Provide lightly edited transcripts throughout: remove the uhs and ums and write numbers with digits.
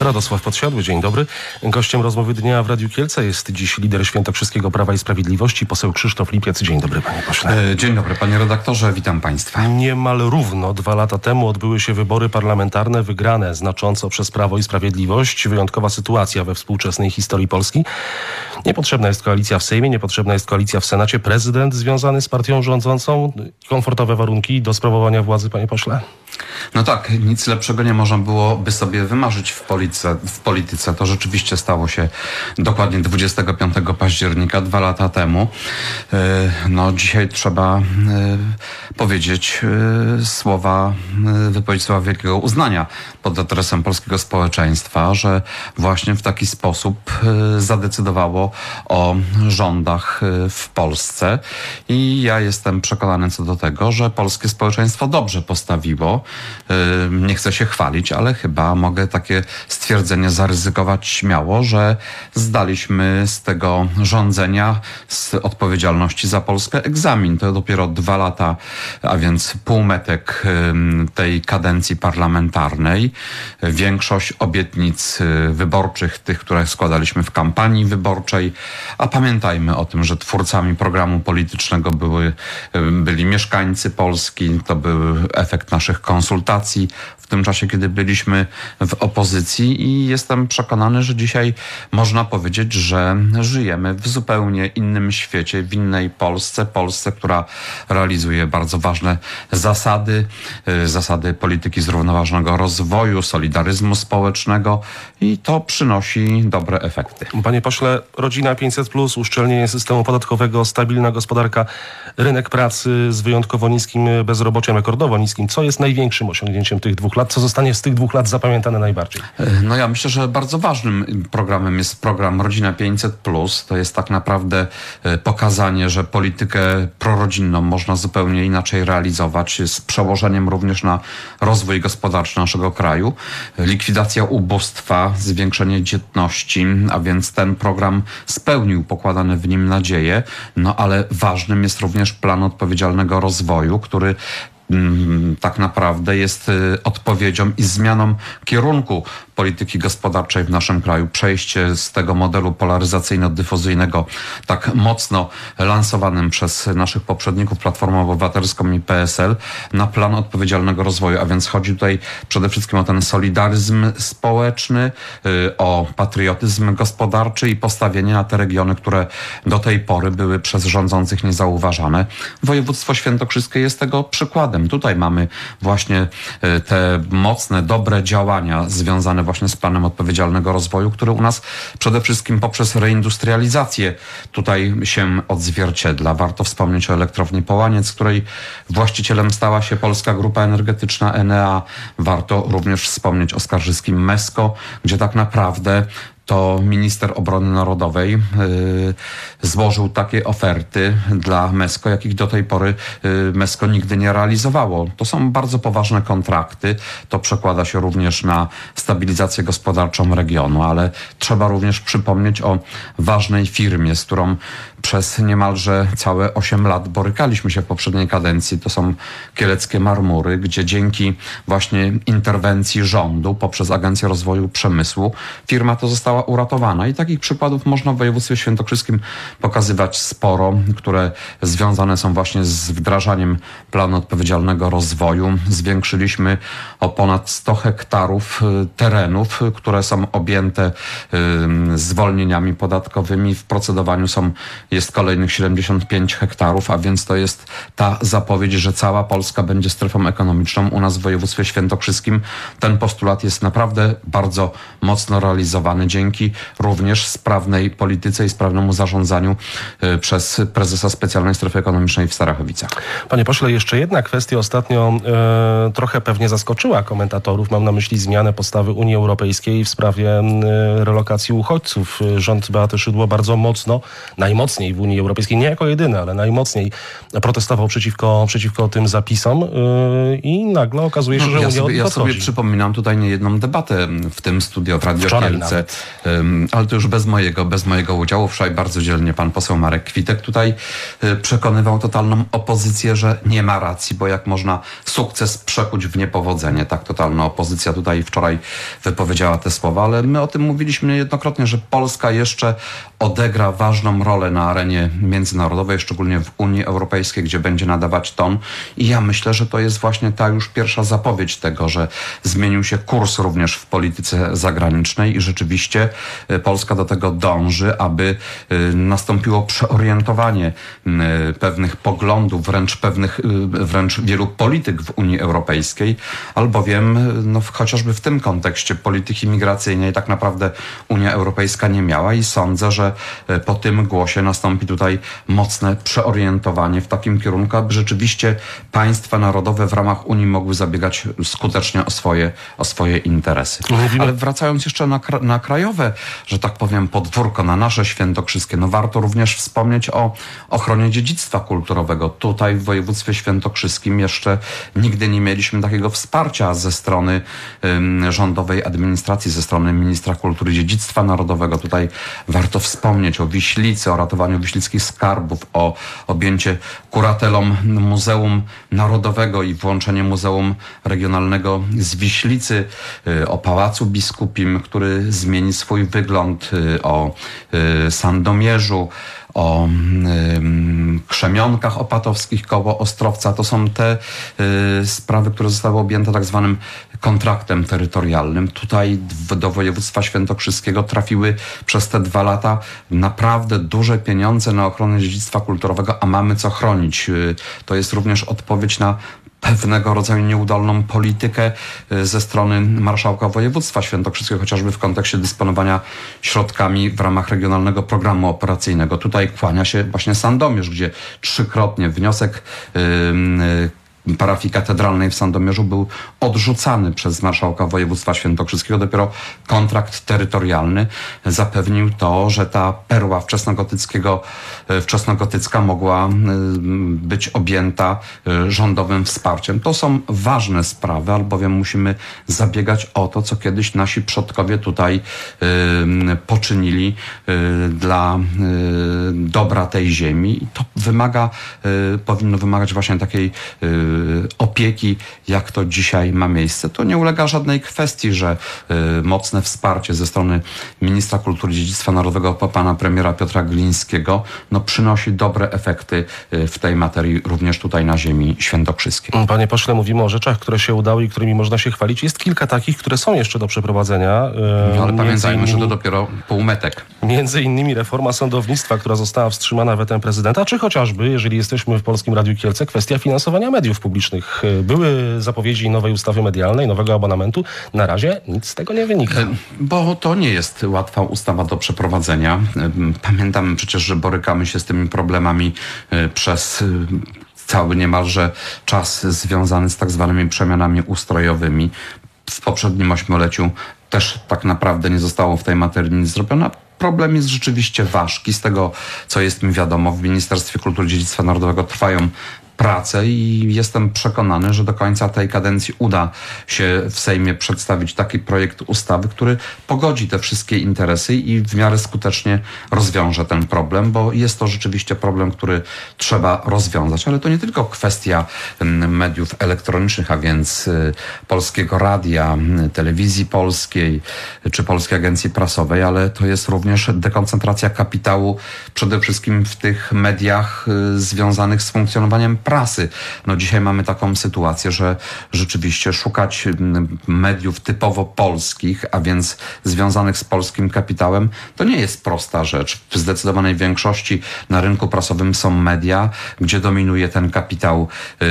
Radosław Podsiadły, dzień dobry. Gościem rozmowy dnia w Radiu Kielce jest dziś lider Świętokrzyskiego Prawa i Sprawiedliwości, poseł Krzysztof Lipiec. Dzień dobry, panie pośle. Dzień dobry, panie redaktorze, witam państwa. Niemal równo 2 lata temu odbyły się wybory parlamentarne wygrane znacząco przez Prawo i Sprawiedliwość. Wyjątkowa sytuacja we współczesnej historii Polski. Niepotrzebna jest koalicja w Sejmie, niepotrzebna jest koalicja w Senacie. Prezydent związany z partią rządzącą. Komfortowe warunki do sprawowania władzy, panie pośle? No tak, nic lepszego nie można byłoby sobie wymarzyć w polityce. To rzeczywiście stało się dokładnie 25 października, 2 lata temu. Dzisiaj trzeba wypowiedzieć słowa wielkiego uznania pod adresem polskiego społeczeństwa, że właśnie w taki sposób zadecydowało o rządach w Polsce. I ja jestem przekonany co do tego, że polskie społeczeństwo dobrze postawiło. Nie chcę się chwalić, ale chyba mogę takie stwierdzenie zaryzykować śmiało, że zdaliśmy z tego rządzenia, z odpowiedzialności za Polskę egzamin. To dopiero 2 lata, a więc półmetek tej kadencji parlamentarnej. Większość obietnic wyborczych, tych, które składaliśmy w kampanii wyborczej, a pamiętajmy o tym, że twórcami programu politycznego byli mieszkańcy Polski, to był efekt naszych konsultacji w tym czasie, kiedy byliśmy w opozycji i jestem przekonany, że dzisiaj można powiedzieć, że żyjemy w zupełnie innym świecie, w innej Polsce, która realizuje bardzo ważne zasady polityki zrównoważonego rozwoju, solidaryzmu społecznego i to przynosi dobre efekty. Panie pośle, rodzina 500+, uszczelnienie systemu podatkowego, stabilna gospodarka, rynek pracy z wyjątkowo niskim bezrobociem, rekordowo niskim. Co jest największym osiągnięciem tych 2 lat? Co zostanie z tych 2 lat zapamiętane najbardziej? No ja myślę, że bardzo ważnym programem jest program Rodzina 500+. To jest tak naprawdę pokazanie, że politykę prorodzinną można zupełnie inaczej realizować, z przełożeniem również na rozwój gospodarczy naszego kraju. Likwidacja ubóstwa, zwiększenie dzietności, a więc ten program spełnił pokładane w nim nadzieje, ale ważnym jest również plan odpowiedzialnego rozwoju, który tak naprawdę jest odpowiedzią i zmianą kierunku polityki gospodarczej w naszym kraju. Przejście z tego modelu polaryzacyjno-dyfuzyjnego, tak mocno lansowanym przez naszych poprzedników Platformę Obywatelską i PSL, na plan odpowiedzialnego rozwoju. A więc chodzi tutaj przede wszystkim o ten solidaryzm społeczny, o patriotyzm gospodarczy i postawienie na te regiony, które do tej pory były przez rządzących niezauważane. Województwo świętokrzyskie jest tego przykładem. Tutaj mamy właśnie te mocne, dobre działania związane właśnie z planem odpowiedzialnego rozwoju, który u nas przede wszystkim poprzez reindustrializację tutaj się odzwierciedla. Warto wspomnieć o elektrowni Połaniec, której właścicielem stała się Polska Grupa Energetyczna Enea. Warto również wspomnieć o skarżyskim Mesko, gdzie tak naprawdę to minister obrony narodowej złożył takie oferty dla Mesko, jakich do tej pory Mesko nigdy nie realizowało. To są bardzo poważne kontrakty. To przekłada się również na stabilizację gospodarczą regionu, ale trzeba również przypomnieć o ważnej firmie, z którą przez niemalże całe 8 lat borykaliśmy się w poprzedniej kadencji. To są Kieleckie Marmury, gdzie dzięki właśnie interwencji rządu poprzez Agencję Rozwoju Przemysłu firma to została uratowana. I takich przykładów można w województwie świętokrzyskim pokazywać sporo, które związane są właśnie z wdrażaniem planu odpowiedzialnego rozwoju. Zwiększyliśmy o ponad 100 hektarów terenów, które są objęte zwolnieniami podatkowymi. W procedowaniu jest kolejnych 75 hektarów, a więc to jest ta zapowiedź, że cała Polska będzie strefą ekonomiczną. U nas w województwie świętokrzyskim ten postulat jest naprawdę bardzo mocno realizowany dzięki również sprawnej polityce i sprawnemu zarządzaniu przez prezesa Specjalnej Strefy Ekonomicznej w Starachowicach. Panie pośle, jeszcze jedna kwestia ostatnio trochę pewnie zaskoczyła komentatorów. Mam na myśli zmianę postawy Unii Europejskiej w sprawie relokacji uchodźców. Rząd Beaty Szydło bardzo mocno, najmocniej w Unii Europejskiej, nie jako jedyny, ale najmocniej protestował przeciwko tym zapisom i nagle okazuje się, że Unia odchodzi. Ja sobie przypominam tutaj niejedną debatę w tym studio w Radio Kielce, ale to już bez mojego udziału. Wczoraj bardzo dzielnie pan poseł Marek Kwitek tutaj przekonywał totalną opozycję, że nie ma racji, bo jak można sukces przekuć w niepowodzenie. totalnie, tak, totalna opozycja tutaj wczoraj wypowiedziała te słowa, ale my o tym mówiliśmy niejednokrotnie, że Polska jeszcze odegra ważną rolę na arenie międzynarodowej, szczególnie w Unii Europejskiej, gdzie będzie nadawać ton. I ja myślę, że to jest właśnie ta już pierwsza zapowiedź tego, że zmienił się kurs również w polityce zagranicznej i rzeczywiście Polska do tego dąży, aby nastąpiło przeorientowanie pewnych poglądów, wręcz wielu polityk w Unii Europejskiej, albowiem chociażby w tym kontekście polityki migracyjnej tak naprawdę Unia Europejska nie miała i sądzę, że po tym głosie nastąpi tutaj mocne przeorientowanie w takim kierunku, aby rzeczywiście państwa narodowe w ramach Unii mogły zabiegać skutecznie o swoje interesy. Ale wracając jeszcze na krajowe, że tak powiem, podwórko, na nasze świętokrzyskie, warto również wspomnieć o ochronie dziedzictwa kulturowego. Tutaj w województwie świętokrzyskim jeszcze nigdy nie mieliśmy takiego wsparcia ze strony rządowej administracji, ze strony ministra kultury i dziedzictwa narodowego. Tutaj warto wspomnieć o Wiślicy, o ratowaniu wiślickich skarbów, o objęcie kuratelą Muzeum Narodowego i włączenie Muzeum Regionalnego z Wiślicy, o Pałacu Biskupim, który zmieni swój wygląd, o Sandomierzu, o Krzemionkach Opatowskich koło Ostrowca. To są te sprawy, które zostały objęte tak zwanym kontraktem terytorialnym. Tutaj do województwa świętokrzyskiego trafiły przez te 2 lata naprawdę duże pieniądze na ochronę dziedzictwa kulturowego, a mamy co chronić. To jest również odpowiedź na pewnego rodzaju nieudolną politykę ze strony marszałka województwa świętokrzyskiego, chociażby w kontekście dysponowania środkami w ramach regionalnego programu operacyjnego. Tutaj kłania się właśnie Sandomierz, gdzie 3-krotnie wniosek parafii katedralnej w Sandomierzu był odrzucany przez marszałka województwa świętokrzyskiego. Dopiero kontrakt terytorialny zapewnił to, że ta perła wczesnogotycka mogła być objęta rządowym wsparciem. To są ważne sprawy, albowiem musimy zabiegać o to, co kiedyś nasi przodkowie tutaj poczynili dla dobra tej ziemi. I to powinno wymagać właśnie takiej opieki, jak to dzisiaj ma miejsce. To nie ulega żadnej kwestii, że mocne wsparcie ze strony ministra kultury i dziedzictwa narodowego, pana premiera Piotra Glińskiego, przynosi dobre efekty w tej materii również tutaj na ziemi świętokrzyskiej. Panie pośle, mówimy o rzeczach, które się udały i którymi można się chwalić. Jest kilka takich, które są jeszcze do przeprowadzenia. Ale pamiętajmy, że to dopiero półmetek. Między innymi reforma sądownictwa, która została wstrzymana wetem prezydenta, czy chociażby, jeżeli jesteśmy w Polskim Radiu Kielce, kwestia finansowania mediów publicznych. Były zapowiedzi nowej ustawy medialnej, nowego abonamentu. Na razie nic z tego nie wynika. Bo to nie jest łatwa ustawa do przeprowadzenia. Pamiętamy przecież, że borykamy się z tymi problemami przez cały niemalże czas związany z tak zwanymi przemianami ustrojowymi. W poprzednim 8-leciu też tak naprawdę nie zostało w tej materii nic zrobione. Problem jest rzeczywiście ważki. Z tego, co jest mi wiadomo, w Ministerstwie Kultury i Dziedzictwa Narodowego trwają pracę i jestem przekonany, że do końca tej kadencji uda się w Sejmie przedstawić taki projekt ustawy, który pogodzi te wszystkie interesy i w miarę skutecznie rozwiąże ten problem, bo jest to rzeczywiście problem, który trzeba rozwiązać. Ale to nie tylko kwestia mediów elektronicznych, a więc Polskiego Radia, Telewizji Polskiej czy Polskiej Agencji Prasowej, ale to jest również dekoncentracja kapitału przede wszystkim w tych mediach związanych z funkcjonowaniem prasy. Dzisiaj mamy taką sytuację, że rzeczywiście szukać mediów typowo polskich, a więc związanych z polskim kapitałem, to nie jest prosta rzecz. W zdecydowanej większości na rynku prasowym są media, gdzie dominuje ten kapitał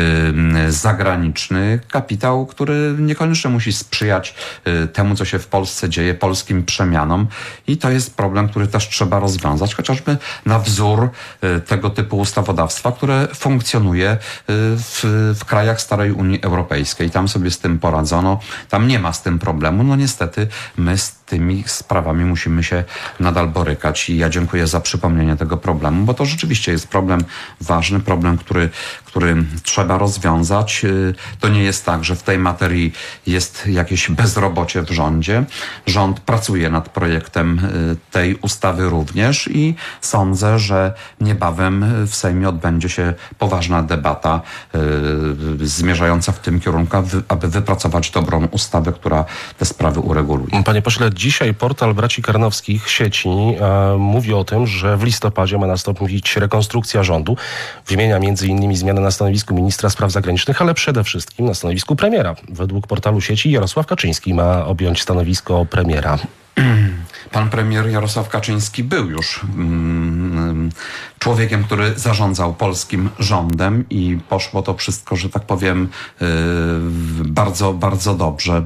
zagraniczny, kapitał, który niekoniecznie musi sprzyjać temu, co się w Polsce dzieje, polskim przemianom i to jest problem, który też trzeba rozwiązać, chociażby na wzór tego typu ustawodawstwa, które funkcjonuje w krajach starej Unii Europejskiej. Tam sobie z tym poradzono, tam nie ma z tym problemu. Niestety my z tymi sprawami musimy się nadal borykać i ja dziękuję za przypomnienie tego problemu, bo to rzeczywiście jest problem ważny, problem, który trzeba rozwiązać. To nie jest tak, że w tej materii jest jakieś bezrobocie w rządzie. Rząd pracuje nad projektem tej ustawy również i sądzę, że niebawem w Sejmie odbędzie się poważna debata zmierzająca w tym kierunku, aby wypracować dobrą ustawę, która te sprawy ureguluje. Panie pośle, dzisiaj portal Braci Karnowskich sieci mówi o tym, że w listopadzie ma nastąpić rekonstrukcja rządu. Wymienia m.in. zmianę na stanowisku ministra spraw zagranicznych, ale przede wszystkim na stanowisku premiera. Według portalu sieci Jarosław Kaczyński ma objąć stanowisko premiera. Pan premier Jarosław Kaczyński był już człowiekiem, który zarządzał polskim rządem i poszło to wszystko, że tak powiem, bardzo, bardzo dobrze.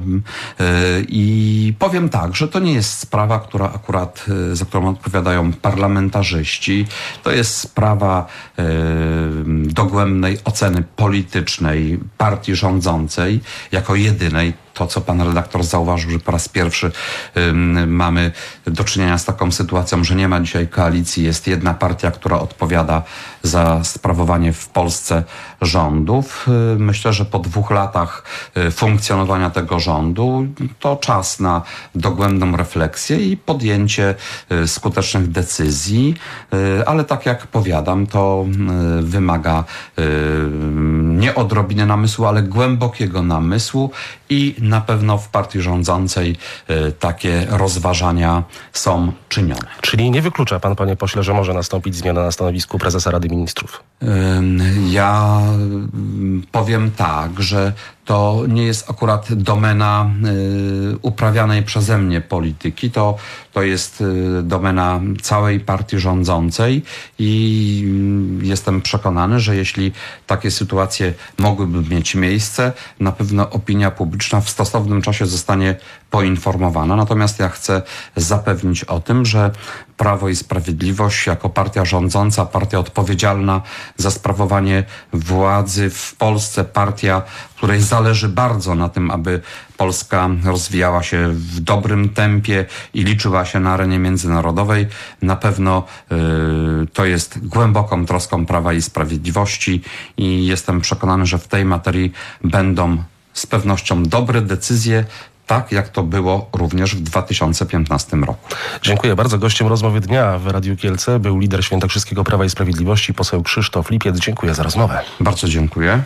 I powiem tak, że to nie jest sprawa, która akurat, za którą odpowiadają parlamentarzyści. To jest sprawa dogłębnej oceny politycznej partii rządzącej jako jedynej. To, co pan redaktor zauważył, że po raz pierwszy mamy do czynienia z taką sytuacją, że nie ma dzisiaj koalicji, jest jedna partia, która odpowiada za sprawowanie w Polsce rządów. Myślę, że po 2 latach funkcjonowania tego rządu to czas na dogłębną refleksję i podjęcie skutecznych decyzji, ale tak jak powiadam, to wymaga nie odrobiny namysłu, ale głębokiego namysłu i na pewno w partii rządzącej takie rozważania są czynione. Czyli nie wyklucza pan, panie pośle, że może nastąpić zmiana na stanowisku prezesa Rady Ministrów? Ja powiem tak, że to nie jest akurat domena uprawianej przeze mnie polityki, to jest domena całej partii rządzącej i jestem przekonany, że jeśli takie sytuacje mogłyby mieć miejsce, na pewno opinia publiczna w stosownym czasie zostanie poinformowana. Natomiast ja chcę zapewnić o tym, że Prawo i Sprawiedliwość jako partia rządząca, partia odpowiedzialna za sprawowanie władzy w Polsce, partia, której zależy bardzo na tym, aby Polska rozwijała się w dobrym tempie i liczyła się na arenie międzynarodowej. Na pewno to jest głęboką troską Prawa i Sprawiedliwości i jestem przekonany, że w tej materii będą z pewnością dobre decyzje, tak jak to było również w 2015 roku. Dziękuję bardzo. Gościem rozmowy dnia w Radiu Kielce był lider Świętokrzyskiego Prawa i Sprawiedliwości, poseł Krzysztof Lipiec. Dziękuję za rozmowę. Bardzo dziękuję.